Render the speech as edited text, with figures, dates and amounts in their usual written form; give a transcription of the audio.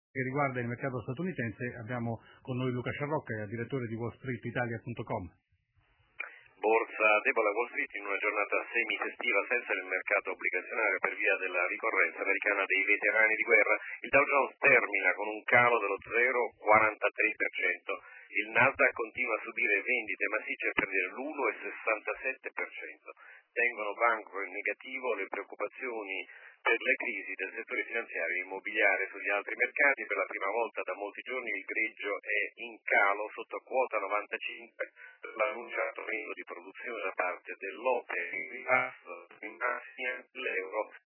che riguarda il mercato statunitense. Abbiamo con noi Luca Sciarrocca, direttore di wallstreetitalia.com. Borsa debole a Wall Street in una giornata semi-festiva senza il mercato obbligazionario per via della ricorrenza americana dei veterani di guerra. Il Dow Jones termina con un calo dello 0,43%. Il Nasdaq continua a subire vendite massicce a perdere l'1,67%. Tengono banco in negativo le preoccupazioni per le crisi del settore finanziario e immobiliare. Sugli altri mercati per la prima volta da molti giorni il greggio è in calo sotto quota 95 per l'annunciato aumento di produzione da parte dell'OPEC in ribasso in massima l'euro